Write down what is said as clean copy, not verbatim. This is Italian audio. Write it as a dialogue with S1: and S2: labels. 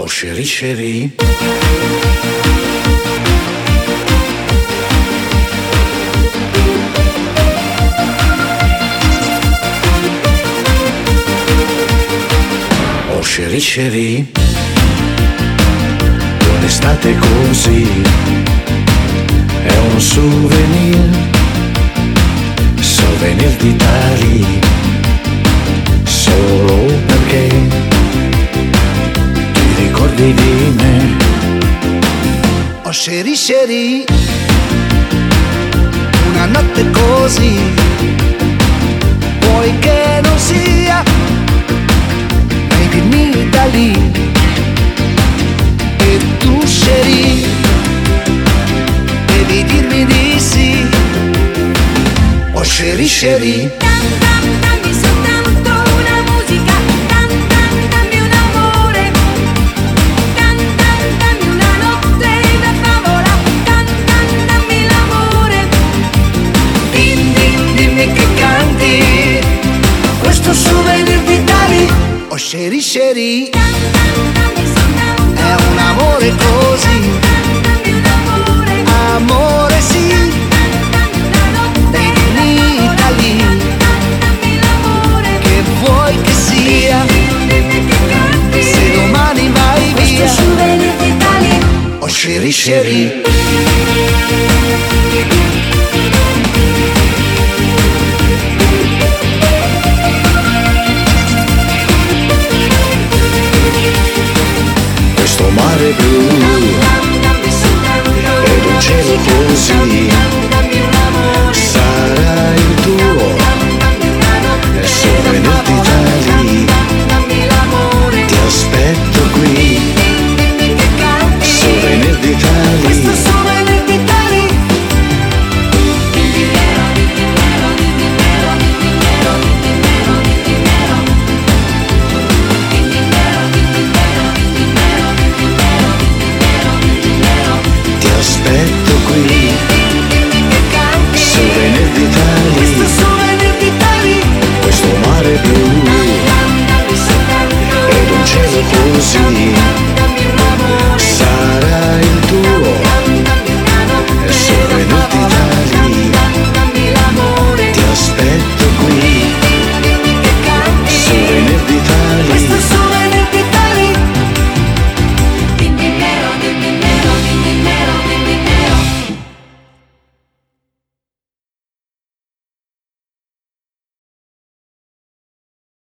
S1: chérie, chérie. Oh chérie, chérie. Un'estate così è un souvenir, souvenir d'Italia, solo perché ti ricordi di me.
S2: Oh chérie, chérie, una notte così, vuoi che non sia Made in Italy? E tu chérie, devi dirmi di sì. Oh chérie, chérie.
S3: Dammi soltanto una musica, dammi un amore, dammi una notte da favola, dammi l'amore.
S2: Dimmi che canti questo souvenir d'Italia. Oh chérie, chérie,
S3: Dammi soltanto
S2: è un amore così,
S3: dammi un amore,
S2: amore sì, Made in Italy,
S3: dammi l'amore.
S2: che vuoi che sia,
S3: Dimmi che canti
S2: se domani vai
S3: questo
S2: via.
S3: souvenir d'Italia.
S2: Oh chérie, chérie.
S1: Questo mare blu
S3: Dammi soltanto
S1: ed un cielo così